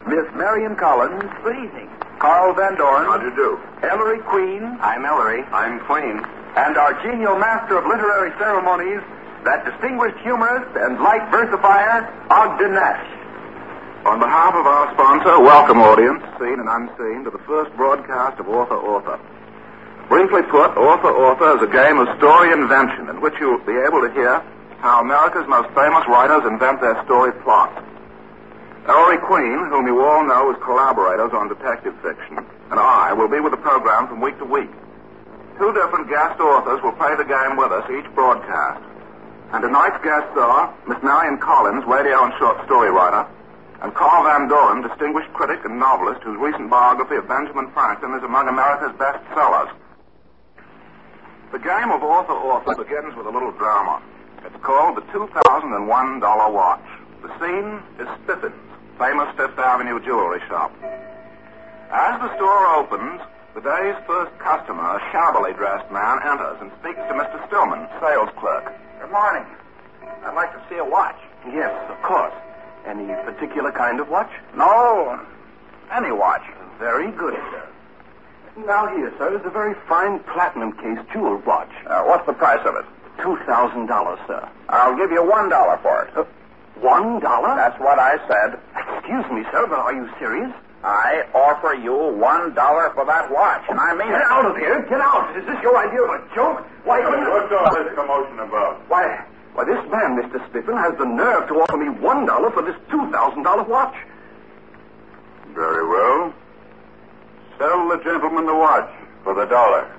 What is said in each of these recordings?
Miss Marion Collins. Good evening. Carl Van Dorn. How do you do? Ellery Queen. I'm Ellery. I'm Queen. And our genial master of literary ceremonies, that distinguished humorist and light versifier, Ogden Nash. On behalf of our sponsor, welcome audience, seen and unseen, to the first broadcast of Author. Briefly put, Author is a game of story invention in which you'll be able to hear how America's most famous writers invent their story plots. Ellery Queen, whom you all know as collaborators on detective fiction, and I will be with the program from week to week. Two different guest authors will play the game with us each broadcast. And tonight's guests are Miss Marion Collins, radio and short story writer, and Carl Van Doren, distinguished critic and novelist whose recent biography of Benjamin Franklin is among America's best sellers. The game of Author begins with a little drama. It's called the $2,001 Watch. The scene is Spiffen's famous Fifth Avenue jewelry shop. As the store opens, the day's first customer, a shabbily dressed man, enters and speaks to Mr. Stillman, sales clerk. Good morning. I'd like to see a watch. Yes, of course. Any particular kind of watch? No, any watch. Very good, sir. Now here, sir, is a very fine platinum case jewel watch. What's the price of it? $2,000, sir. I'll give you $1 for it. $1? That's what I said. Excuse me, sir, but are you serious? I offer you $1 for that watch, and I mean Get out of here! Get out! Is this your idea of a joke? Why, What's all this commotion about? Why, this man, Mr. Spiffin, has the nerve to offer me $1 for this $2,000 watch. Very well. Sell the gentleman the watch for the $1.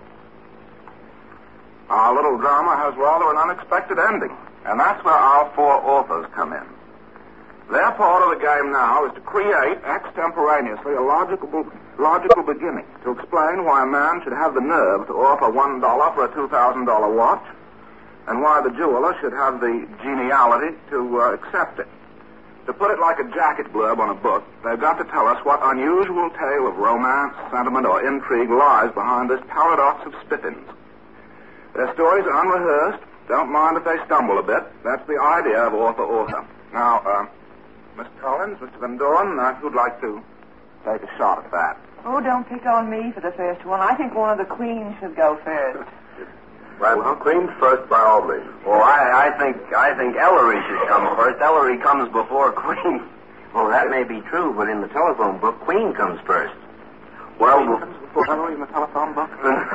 Our little drama has rather an unexpected ending, and that's where our four authors come in. Their part of the game now is to create extemporaneously a logical beginning to explain why a man should have the nerve to offer $1 for a $2,000 watch, and why the jeweler should have the geniality to accept it. To put it like a jacket blurb on a book, they've got to tell us what unusual tale of romance, sentiment, or intrigue lies behind this paradox of Spiffins. Their stories are unrehearsed. Don't mind if they stumble a bit. That's the idea of Author. Now, Miss Collins, Mr. Van Doren, who'd like to take a shot at that? Oh, don't pick on me for the first one. I think one of the queens should go first. Well, Queen first by all means. Well, I think Ellery should come first. Ellery comes before Queen. Well, that may be true, but in the telephone book, Queen comes first. Well, Queen comes before Ellery in the telephone book?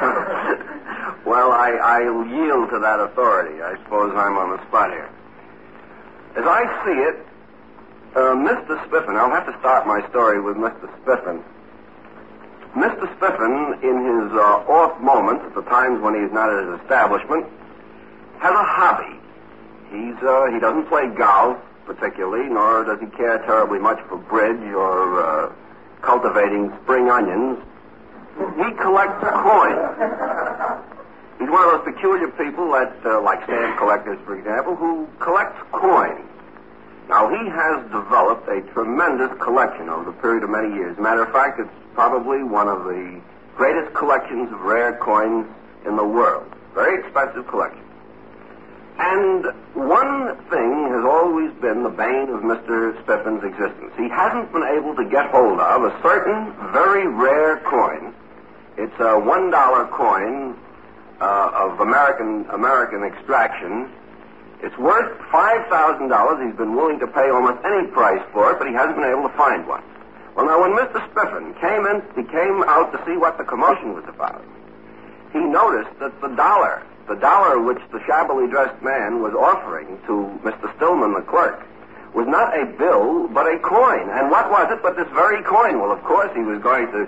well, I'll yield to that authority. I suppose I'm on the spot here. As I see it, Mr. Spiffin, I'll have to start my story with Mr. Spiffin. Mr. Spiffin, in his off moments, at the times when he's not at his establishment, has a hobby. He doesn't play golf particularly, nor does he care terribly much for bridge or cultivating spring onions. He collects coins. He's one of those peculiar people that, like stamp collectors, for example, who collects coins. Now, he has developed a tremendous collection over the period of many years. Matter of fact, it's probably one of the greatest collections of rare coins in the world. Very expensive collection. And one thing has always been the bane of Mr. Spiffin's existence. He hasn't been able to get hold of a certain very rare coin. It's a $1 coin of American extraction. It's worth $5,000. He's been willing to pay almost any price for it, but he hasn't been able to find one. Well, now, when Mr. Spiffin he came out to see what the commotion was about. He noticed that the dollar which the shabbily dressed man was offering to Mr. Stillman, the clerk, was not a bill, but a coin. And what was it but this very coin? Well, of course, he was going to...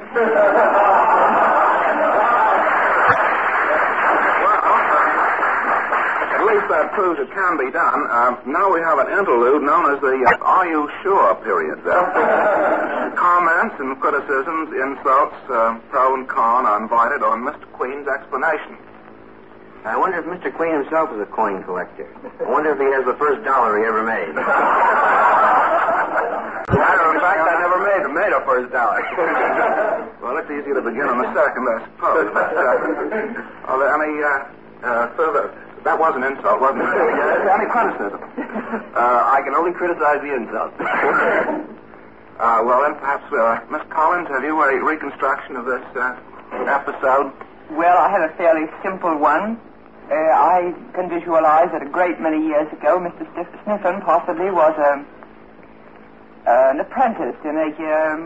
At least that proves it can be done. Now we have an interlude known as the Are You Sure period. Comments and criticisms, insults, pro and con are invited on Mr. Queen's explanation. I wonder if Mr. Queen himself is a coin collector. I wonder if he has the first dollar he ever made. Matter of fact, I never made a first dollar. Well, it's easy to begin on the second, I suppose. Are there any further... That was an insult, wasn't it? Any criticism? I can only criticize the insult. Well, then perhaps, Miss Collins, have you a reconstruction of this episode? Well, I have a fairly simple one. I can visualize that a great many years ago, Mr. Sniffen possibly was an apprentice in a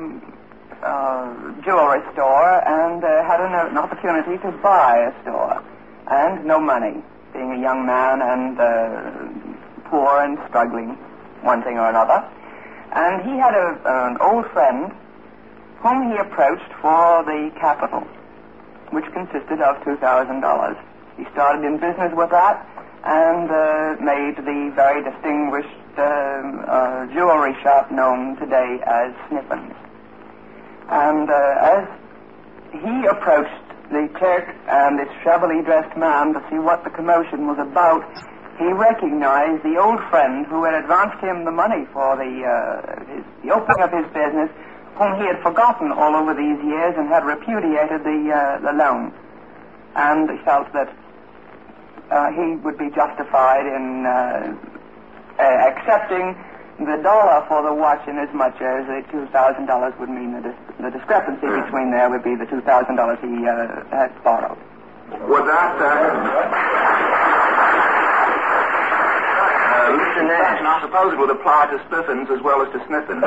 jewelry store and had an opportunity to buy a store. And no money, being a young man and poor and struggling, one thing or another. And he had an old friend whom he approached for the capital, which consisted of $2,000. He started in business with that and made the very distinguished jewelry shop known today as Sniffen's. And as he approached the clerk and this shabbily dressed man to see what the commotion was about, he recognized the old friend who had advanced him the money for the opening of his business, whom he had forgotten all over these years and had repudiated the loan. And he felt that he would be justified in accepting the dollar for the watch in as much as the $2,000 would mean the discrepancy between there would be the $2,000 he had borrowed. Would that... Mr. Nash. I suppose it would apply to Spiffins as well as to Sniffins.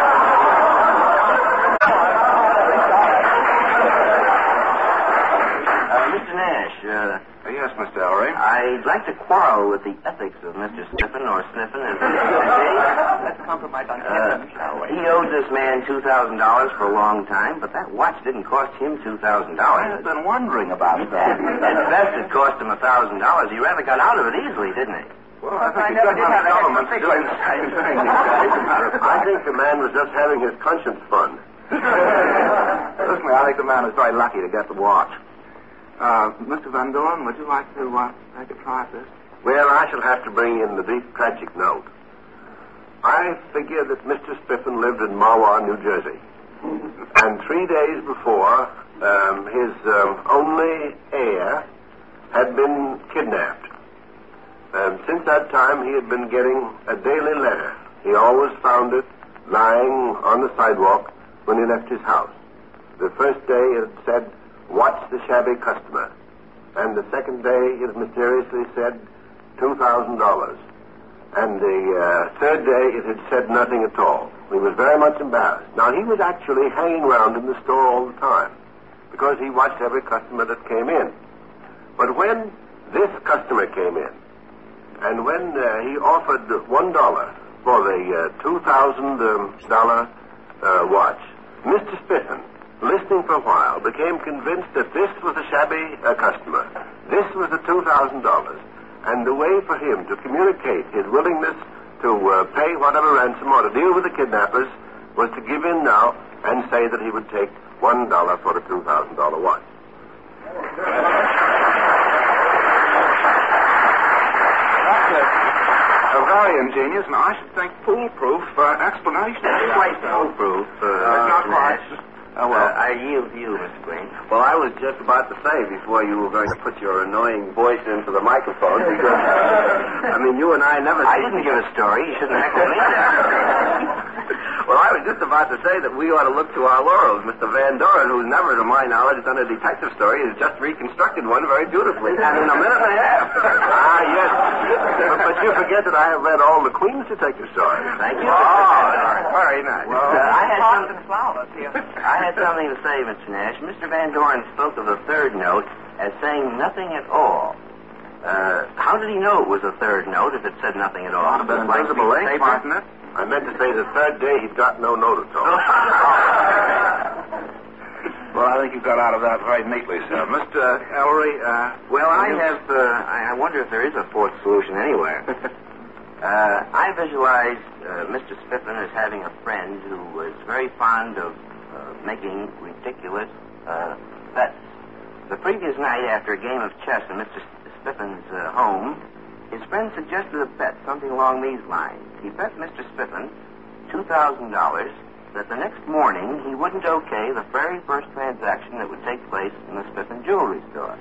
Mr. Nash, yes, Mr. Ellery. I'd like to quarrel with the ethics of Mr. Sniffen or Sniffen as he Let's compromise on Sniffen, shall we? He owed this man $2,000 for a long time, but that watch didn't cost him $2,000. I've been wondering about that. At best, it cost him $1,000. He rather got out of it easily, didn't he? Well, I think the government's doing the same thing. I think the man was just having his conscience fun. Personally, I think the man was very lucky to get the watch. Mr. Van Doren, would you like to take a try at this? Well, I shall have to bring in the deep tragic note. I figure that Mr. Spiffen lived in Mahwah, New Jersey. And 3 days before, his only heir had been kidnapped. And since that time, he had been getting a daily letter. He always found it lying on the sidewalk when he left his house. The first day it said, "Watch the shabby customer." And the second day it mysteriously said, $2,000. And the third day it had said nothing at all. He was very much embarrassed. Now, he was actually hanging around in the store all the time because he watched every customer that came in. But when this customer came in, and when he offered $1 for the $2,000 watch, Mr. Spiffen, listening for a while, became convinced that this was a shabby customer. This was the $2,000. And the way for him to communicate his willingness to pay whatever ransom or to deal with the kidnappers was to give in now and say that he would take $1 for the $2,000 watch. A very ingenious and I should think foolproof explanation. That's quite foolproof. Not quite. I yield to you, Mr. Green. Well, I was just about to say before you were going to put your annoying voice into the microphone because, you and I never... I didn't give a story. You shouldn't heckle me. Well, I was just about to say that we ought to look to our laurels. Mr. Van Doren, who's never, to my knowledge, done a detective story, has just reconstructed one very beautifully. And in a minute and a half. Yes. But you forget that I have read all the Queen's detective stories. Thank you. Very nice. I had something to say, Mr. Nash. Mr. Van Doren spoke of the third note as saying nothing at all. How did he know it was a third note if it said nothing at all? An invisible ink, wasn't it? I meant to say the third day he'd got no note at all. Well, I think you got out of that very neatly, sir. Mr. Ellery, Well, I wonder if there is a fourth solution anywhere. I visualize Mr. Spiffen as having a friend who was very fond of making ridiculous bets. The previous night, after a game of chess in Mr. Spiffen's home, his friend suggested a bet, something along these lines. He bet Mr. Spiffen $2,000 that the next morning he wouldn't okay the very first transaction that would take place in the Spiffen jewelry store.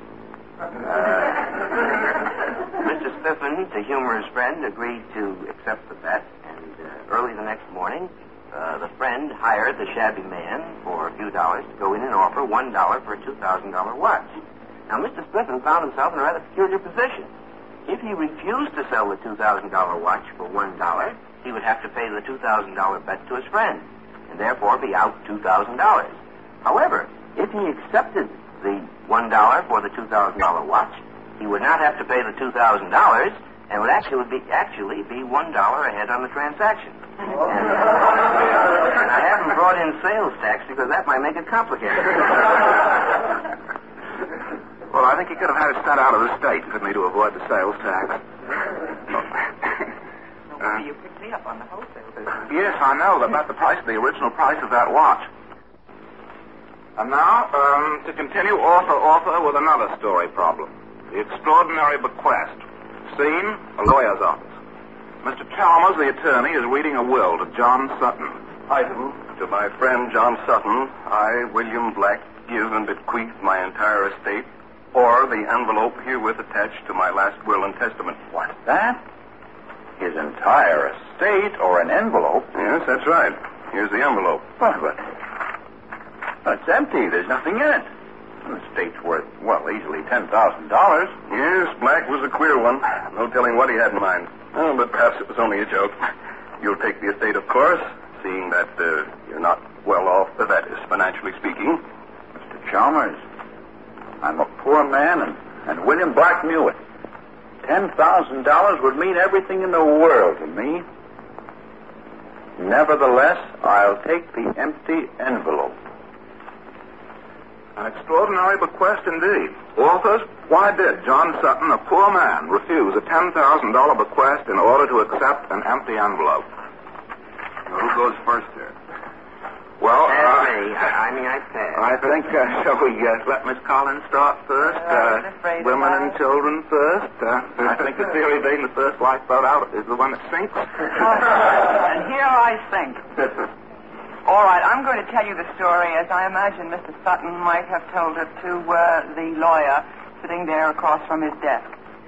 Mr. Spiffen, to humor his friend, agreed to accept the bet, and early the next morning, the friend hired the shabby man for a few dollars to go in and offer $1 for a $2,000 watch. Now, Mr. Spiffin found himself in a rather peculiar position. If he refused to sell the $2,000 watch for $1, he would have to pay the $2,000 bet to his friend, and therefore be out $2,000. However, if he accepted the $1 for the $2,000 watch, he would not have to pay the $2,000 and would actually be $1 ahead on the transaction. And I haven't brought in sales tax because that might make it complicated. Well, I think he could have had it sent out of the state, couldn't he, to avoid the sales tax? You picked me up on the wholesale business. Yes, I know. About the original price of that watch. And now, to continue author with another story problem. The extraordinary bequest. Scene, a lawyer's office. Mr. Chalmers, the attorney, is reading a will to John Sutton. Item, to my friend John Sutton, I, William Black, give and bequeath my entire estate, or the envelope herewith attached to my last will and testament. What's that? His entire estate or an envelope? Yes, that's right. Here's the envelope. But it's empty. There's nothing in it. The estate's worth, easily $10,000. Yes, Black was a queer one. No telling what he had in mind. Oh, but perhaps it was only a joke. You'll take the estate, of course, seeing that you're not well off, that is, financially speaking. Mr. Chalmers, I'm a poor man, and William Black knew it. $10,000 would mean everything in the world to me. Nevertheless, I'll take the empty envelope. An extraordinary bequest indeed. Authors, why did John Sutton, a poor man, refuse a $10,000 bequest in order to accept an empty envelope? Now, who goes first here? Well, Me. I pass. I think, shall we let Miss Collins start first? I was afraid Women about and it. children first. I think the theory being the first lifeboat out is the one that sinks. And here I think. All right, I'm going to tell you the story as I imagine Mr. Sutton might have told it to the lawyer sitting there across from his desk.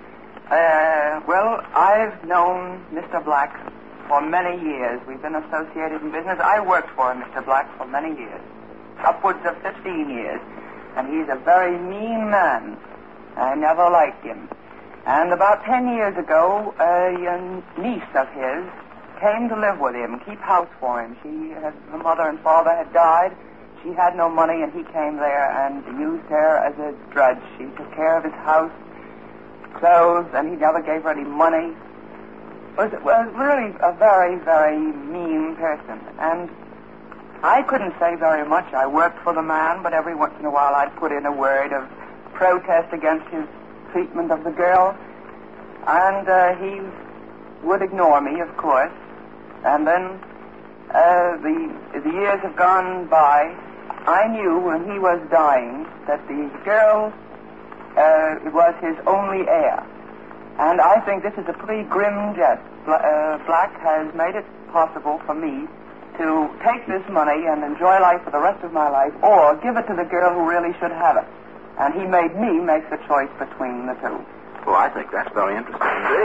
I've known Mr. Black for many years. We've been associated in business. I worked for Mr. Black for many years, upwards of 15 years. And he's a very mean man. I never liked him. And about 10 years ago, a niece of his came to live with him, keep house for him. Her mother and father had died. She had no money, and he came there and used her as a drudge. She took care of his house, clothes, and he never gave her any money. Was really a very, very mean person. And I couldn't say very much. I worked for the man, but every once in a while I'd put in a word of protest against his treatment of the girl. And he would ignore me, of course. And then the years have gone by. I knew when he was dying that the girl was his only heir. And I think this is a pretty grim jest. Black has made it possible for me to take this money and enjoy life for the rest of my life, or give it to the girl who really should have it. And he made me make the choice between the two. Well, I think that's very interesting indeed.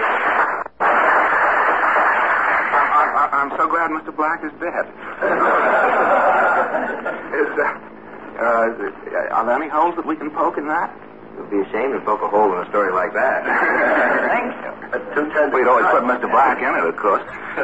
I'm so glad Mr. Black is dead. Are there any holes that we can poke in that? It would be a shame to poke a hole in a story like that. Thank you. We'd always put Mr. Black in it, of course.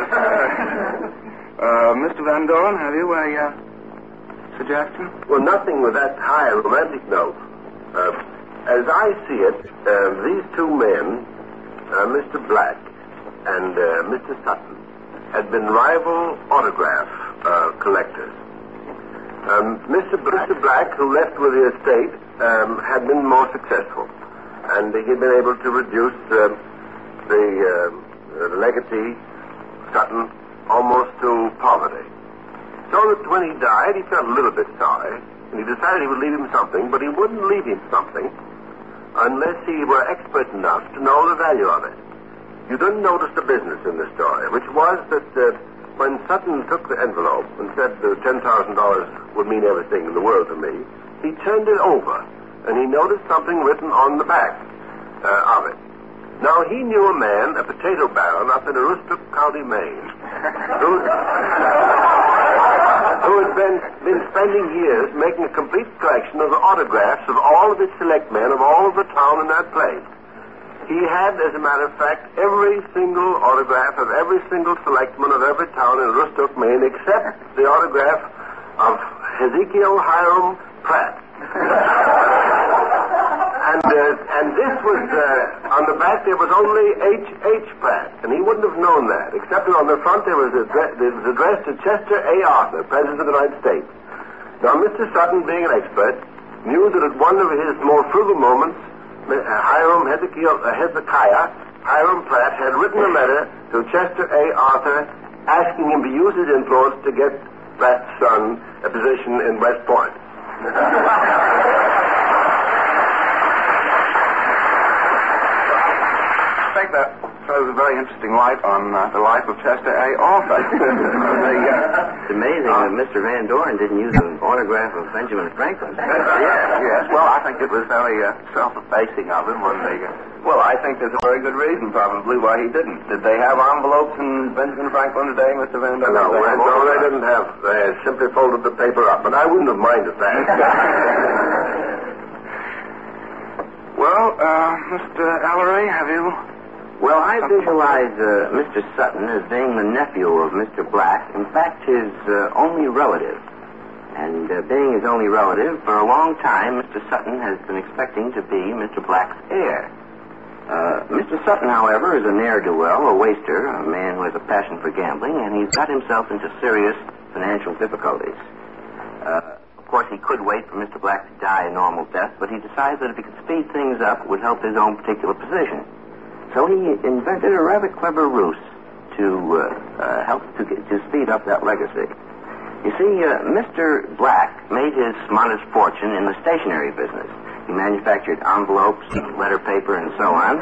Mr. Van Doren, have you a suggestion? Well, nothing with that high romantic note. As I see it, these two men, Mr. Black and Mr. Sutton, had been rival autograph collectors. Mr. Black, who left with the estate, had been more successful, and he'd been able to reduce the legatee, Sutton, almost to poverty. So that when he died, he felt a little bit sorry, and he decided he would leave him something, but he wouldn't leave him something unless he were expert enough to know the value of it. You didn't notice the business in the story, which was that when Sutton took the envelope and said the $10,000 would mean everything in the world to me, he turned it over, and he noticed something written on the back of it. Now, he knew a man, a potato baron, up in Aroostook County, Maine, who had been spending years making a complete collection of the autographs of all of the select men of all of the town in that place. He had, as a matter of fact, every single autograph of every single selectman of every town in Aroostook, Maine, except the autograph of Hezekiel Hiram Pratt. And this was, on the back there was only H. Pratt, and he wouldn't have known that, except that on the front it was addressed to Chester A. Arthur, President of the United States. Now, Mr. Sutton, being an expert, knew that at one of his more frugal moments, Hezekiah Hiram Pratt had written a letter to Chester A. Arthur asking him to use his influence to get Pratt's son a position in West Point. I think that throws a very interesting light on the life of Chester A. Arthur. It's amazing that Mr. Van Doren didn't use an autograph of Benjamin Franklin. Yes. Well, I think it was very self-effacing of him when they... Well, I think there's a very good reason, probably, why he didn't. Did they have envelopes in Benjamin Franklin's day, Mr. Van Doren? No, they didn't have. They simply folded the paper up, but I wouldn't have minded that. Well, Mr. Ellery, have you... Well, I visualize Mr. Sutton as being the nephew of Mr. Black, in fact, his only relative. And being his only relative, for a long time, Mr. Sutton has been expecting to be Mr. Black's heir. Mr. Sutton, however, is a ne'er-do-well, a waster, a man who has a passion for gambling, and he's got himself into serious financial difficulties. Of course, he could wait for Mr. Black to die a normal death, but he decided that if he could speed things up, it would help his own particular position. So he invented a rather clever ruse to help to speed up that legacy. You see, Mr. Black made his modest fortune in the stationery business. He manufactured envelopes, letter paper, and so on.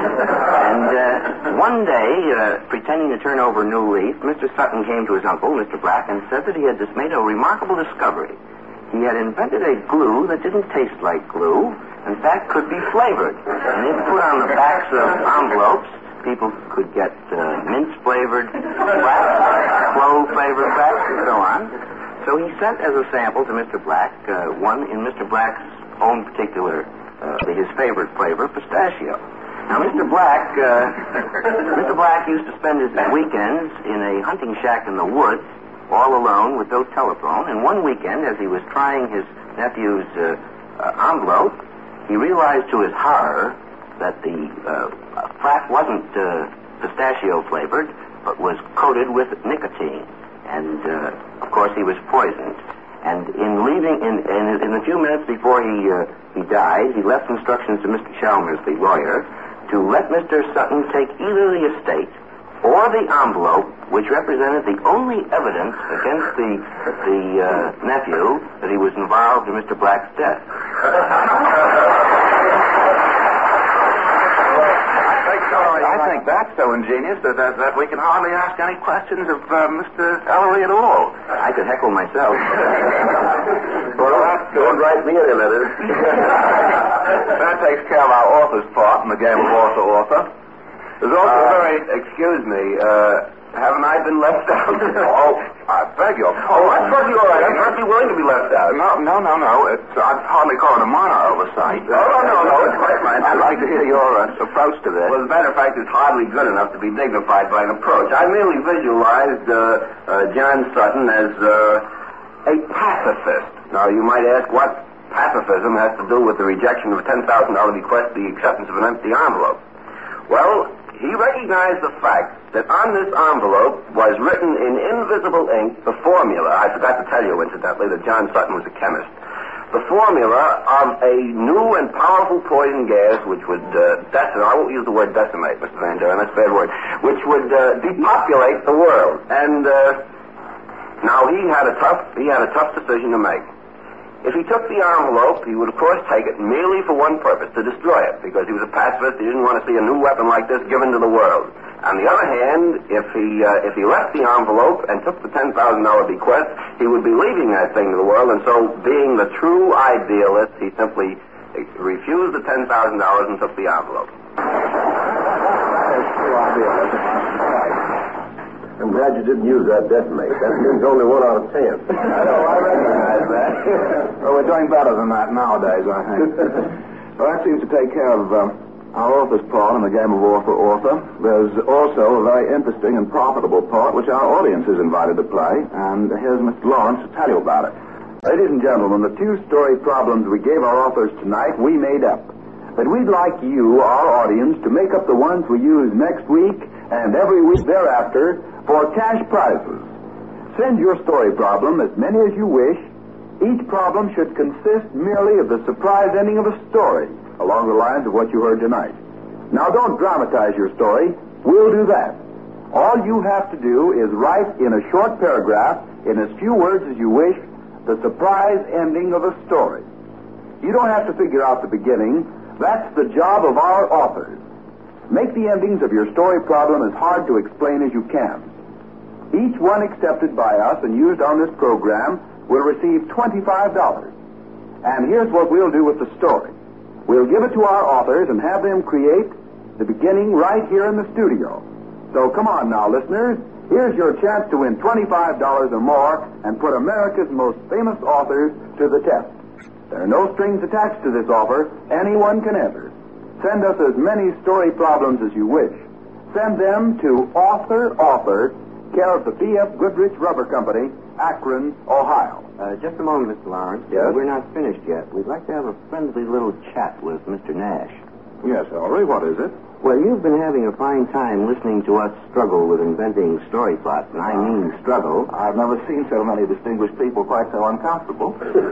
And one day, pretending to turn over a new leaf, Mr. Sutton came to his uncle, Mr. Black, and said that he had just made a remarkable discovery. He had invented a glue that didn't taste like glue. In fact, could be flavored. And if put on the backs of envelopes, people could get mince-flavored wax, clove-flavored wax, and so on. So he sent as a sample to Mr. Black one in Mr. Black's own particular, his favorite flavor, pistachio. Now, Mr. Black used to spend his weekends in a hunting shack in the woods, all alone with no telephone. And one weekend, as he was trying his nephew's envelope, he realized to his horror that the flat wasn't pistachio flavored, but was coated with nicotine. And, of course, he was poisoned. And in leaving, in a few minutes before he died, he left instructions to Mr. Chalmers, the lawyer, to let Mr. Sutton take either the estate or the envelope, which represented the only evidence against the nephew that he was involved in Mr. Black's death. I think that's so ingenious that we can hardly ask any questions of Mr. Ellery at all. I could heckle myself. Well, don't write me any letters. That takes care of our author's part in the game of author. There's also excuse me, haven't I been left out? I beg your pardon. Oh, I thought you were. I'm perfectly willing to be left out. No. I'd hardly call it a minor oversight. No, it's quite right. I'd like to hear your approach to this. Well, as a matter of fact, it's hardly good enough to be dignified by an approach. I merely visualized John Sutton as a pacifist. Now, you might ask what pacifism has to do with the rejection of a $10,000 bequest, the acceptance of an empty envelope. Well, he recognized the fact that on this envelope was written in invisible ink the formula. I forgot to tell you, incidentally, that John Sutton was a chemist. The formula of a new and powerful poison gas which would decimate, I won't use the word decimate, Mr. Van Doren, that's a bad word, which would depopulate the world. And now he had a tough decision to make. If he took the envelope, he would, of course, take it merely for one purpose, to destroy it, because he was a pacifist. He didn't want to see a new weapon like this given to the world. On the other hand, if he left the envelope and took the $10,000 bequest, he would be leaving that thing to the world, and so, being the true idealist, he simply refused the $10,000 and took the envelope. I'm glad you didn't use that detonate. That means only 1 out of 10. I recognize that. Well, we're doing better than that nowadays, I think. Well, that seems to take care of our author's part in the game of author-author. There's also a very interesting and profitable part which our audience is invited to play, and here's Mr. Lawrence to tell you about it. Ladies and gentlemen, the 2 story problems we gave our authors tonight, we made up. But we'd like you, our audience, to make up the ones we use next week and every week thereafter for cash prizes. Send your story problem, as many as you wish. Each problem should consist merely of the surprise ending of a story, along the lines of what you heard tonight. Now, don't dramatize your story. We'll do that. All you have to do is write in a short paragraph, in as few words as you wish, the surprise ending of a story. You don't have to figure out the beginning. That's the job of our authors. Make the endings of your story problem as hard to explain as you can. Each one accepted by us and used on this program will receive $25. And here's what we'll do with the story. We'll give it to our authors and have them create the beginning right here in the studio. So come on now, listeners. Here's your chance to win $25 or more and put America's most famous authors to the test. There are no strings attached to this offer. Anyone can enter. Send us as many story problems as you wish. Send them to Author, care of the B.F. Goodrich Rubber Company, Akron, Ohio. Just a moment, Mr. Lawrence. Yes? We're not finished yet. We'd like to have a friendly little chat with Mr. Nash. Yes, Ellery, what is it? Well, you've been having a fine time listening to us struggle with inventing story plots, and I mean struggle. I've never seen so many distinguished people quite so uncomfortable.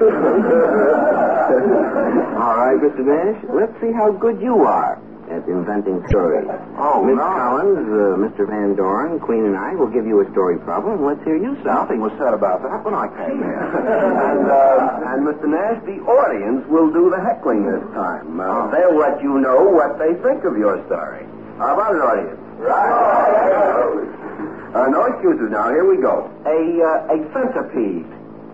All right, Mr. Nash, let's see how good you are at inventing stories. Oh, Miss no. Collins, Mr. Van Doren, Queen, and I will give you a story problem. Let's hear you, sir. Nothing was said about that when I came here. And Mr. Nash, the audience will do the heckling this time. They'll let you know what they think of your story. How about it, audience? Right. No excuses now. Here we go. A centipede.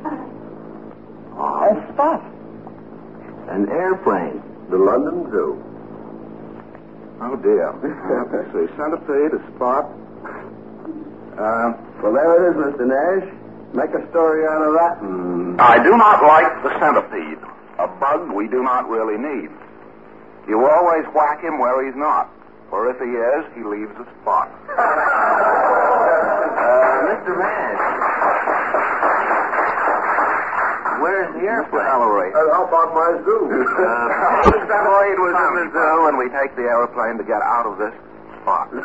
A spot. An airplane. The London Zoo. Oh, dear. Let's see. Centipede, a spot. Well, there it is, Mr. Nash. Make a story out of that. I do not like the centipede. A bug we do not really need. You always whack him where he's not. For if he is, he leaves a spot. Mr. Nash. Where's the airplane? Ellery. How about my zoo? The centipede was in the zoo, and we take the airplane to get out of this spot. I'm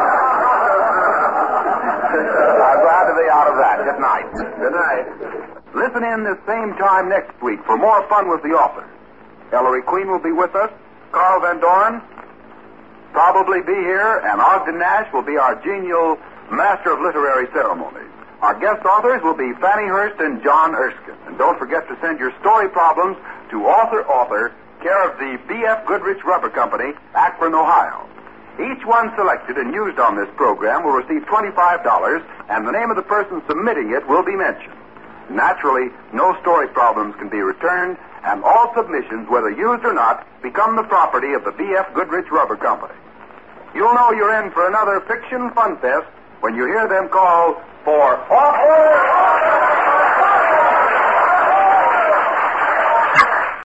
glad to be out of that. Good night. Good night. Listen in this same time next week for more fun with the authors. Ellery Queen will be with us. Carl Van Doren probably be here, and Ogden Nash will be our genial master of literary ceremonies. Our guest authors will be Fanny Hurst and John Erskine. And don't forget to send your story problems to Author, care of the B.F. Goodrich Rubber Company, Akron, Ohio. Each one selected and used on this program will receive $25, and the name of the person submitting it will be mentioned. Naturally, no story problems can be returned, and all submissions, whether used or not, become the property of the B.F. Goodrich Rubber Company. You'll know you're in for another fiction fun fest when you hear them call for Author!